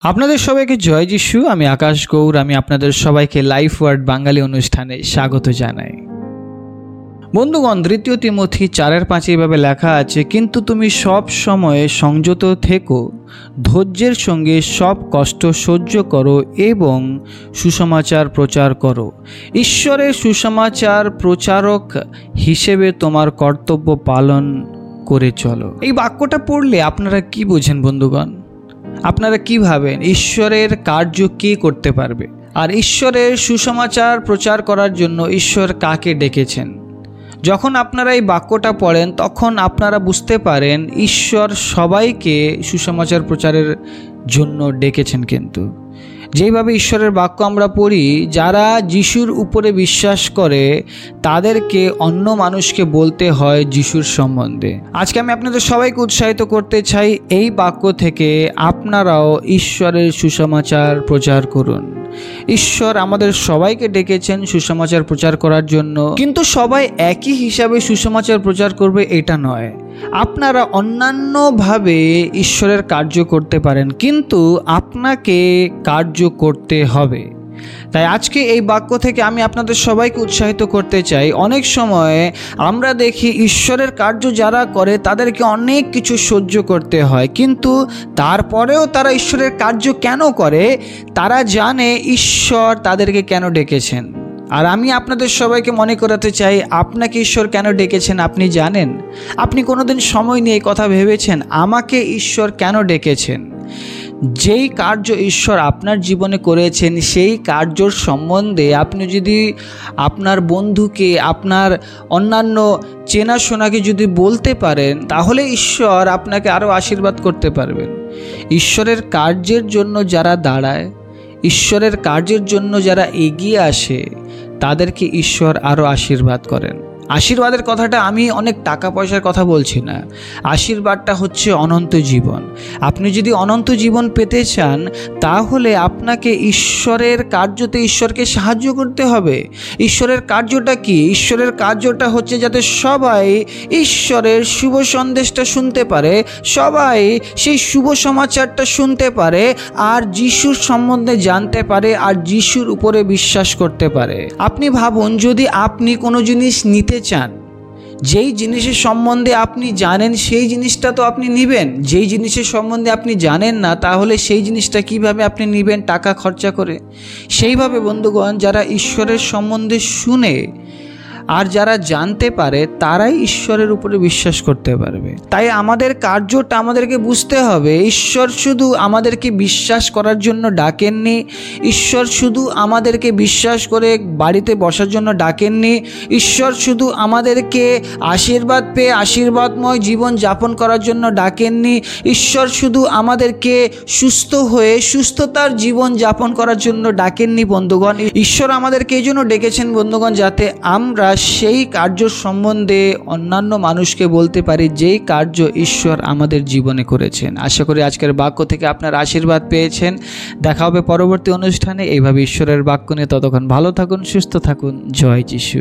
আপনাদের সবাইকে জয় যিশু। আমি আকাশ গৌর। আমি আপনাদের সবাইকে লাইফ ওয়ার্ড বাঙালি অনুষ্ঠানে স্বাগত জানাই। বন্ধুগণ, 2 তিমথি 4:5 এইভাবে লেখা আছে, কিন্তু তুমি সব সময়ে সংযত থেকো, ধৈর্যের সঙ্গে সব কষ্ট সহ্য করো এবং সুসমাচার প্রচার করো। ঈশ্বরের সুসমাচার প্রচারক হিসেবে তোমার কর্তব্য পালন করে চলো। এই বাক্যটা পড়লে আপনারা কি বোঝেন বন্ধুগণ? আপনারা কি ভাবেন ঈশ্বরের কার্য কে করতে পারবে? আর ঈশ্বরের সুসমাচার প্রচার করার জন্য ঈশ্বর কাকে ডেকেছেন? যখন আপনারা এই বাক্যটা পড়েন তখন আপনারা বুঝতে পারেন ঈশ্বর সবাইকে সুসমাচার প্রচারের জন্য ডেকেছেন। কিন্তু যেইভাবে ঈশ্বরের বাক্য আমরা পড়ি, যারা যিশুর উপরে বিশ্বাস করে তাদেরকে অন্য মানুষকে বলতে হয় যিশুর সম্বন্ধে। আজকে আমি আপনাদের সবাইকে উৎসাহিত করতে চাই, এই বাক্য থেকে আপনারাও ঈশ্বরের সুসমাচার প্রচার করুন। ঈশ্বর আমাদের সবাইকে ডেকেছেন সুসমাচার প্রচার করার জন্য, কিন্তু সবাই একই হিসাবে সুসমাচার প্রচার করবে এটা নয়। আপনারা অন্যান্যভাবে ঈশ্বরের কার্য করতে পারেন, কিন্তু আপনাকে কার্য করতে হবে। তাই আজকে এই বাক্য থেকে আমি আপনাদের সবাইকে উৎসাহিত করতে চাই। অনেক সময় আমরা দেখি ঈশ্বরের কার্য যারা করে তাদেরকে অনেক কিছু সহ্য করতে হয়, কিন্তু তারপরেও তারা ঈশ্বরের কার্য কেন করে? তারা জানে ঈশ্বর তাদেরকে কেন ডেকেছেন। আর আমি আপনাদের সবাইকে মনে করাতে চাই, আপনাকে ঈশ্বর কেন ডেকেছেন আপনি জানেন? আপনি কোনোদিন সময় নিয়ে কথা ভেবেছেন আমাকে ঈশ্বর কেন ডেকেছেন? যেই কার্য ঈশ্বর আপনার জীবনে করেছেন সেই কার্যর সম্বন্ধে আপনি যদি আপনার বন্ধুকে, আপনার অন্যান্য চেনাশোনাকে যদি বলতে পারেন, তাহলে ঈশ্বর আপনাকে আরও আশীর্বাদ করতে পারবেন। ঈশ্বরের কার্যের জন্য যারা দাঁড়ায়, ঈশ্বরের কার্যের জন্য যারা এগিয়ে আসে, তাদেরকে ঈশ্বর আরও আশীর্বাদ করেন। আশীর্বাদের কথাটা আমি অনেক টাকা পয়সার কথা বলছি না। আশীর্বাদটা হচ্ছে অনন্ত জীবন। আপনি যদি অনন্ত জীবন পেতে চান, তাহলে আপনাকে ঈশ্বরের কার্যতে ঈশ্বরকে সাহায্য করতে হবে। ঈশ্বরের কার্যটা কি? ঈশ্বরের কার্যটা হচ্ছে যাতে সবাই ঈশ্বরের শুভ সন্দেশটা শুনতে পারে, সবাই সেই শুভ সমাচারটা শুনতে পারে, আর যিশুর সম্বন্ধে জানতে পারে, আর যিশুর উপরে বিশ্বাস করতে পারে। আপনি ভাবুন, যদি আপনি কোনো জিনিস নিতে চান, যেই জিনিসের সম্বন্ধে আপনি জানেন সেই জিনিসটা তো আপনি নেবেন। যেই জিনিসের সম্বন্ধে আপনি জানেন না, তাহলে সেই জিনিসটা কিভাবে আপনি নেবেন টাকা খরচা করে? সেইভাবে বন্ধুগণ, যারা ঈশ্বরের সম্বন্ধে শুনে আর যারা জানতে পারে, তারাই ঈশ্বরের উপরে বিশ্বাস করতে পারবে। তাই আমাদের কার্যটা আমাদেরকে বুঝতে হবে। ঈশ্বর শুধু আমাদেরকে বিশ্বাস করার জন্য ডাকেননি, ঈশ্বর শুধু আমাদেরকে বিশ্বাস করে বাড়িতে বসার জন্য ডাকেননি, ঈশ্বর শুধু আমাদেরকে আশীর্বাদ পেয়ে আশীর্বাদময় জীবন যাপন করার জন্য ডাকেননি, ঈশ্বর শুধু আমাদেরকে সুস্থ হয়ে সুস্থতার জীবন যাপন করার জন্য ডাকেননি বন্ধুগণ। ঈশ্বর আমাদেরকে এই জন্য ডেকেছেন বন্ধুগণ, যাতে আমরা সেই কার্য সম্বন্ধে অন্যান্য মানুষকে বলতে পারি যেই কার্য ঈশ্বর আমাদের জীবনে করেছেন। আশা করি আজকের বাক্য থেকে আপনারা আশীর্বাদ পেয়েছেন। দেখা হবে পরবর্তী অনুষ্ঠানে এইভাবে ঈশ্বরের বাক্য নিয়ে। ততক্ষণ ভালো থাকুন, সুস্থ থাকুন। জয় যিশু।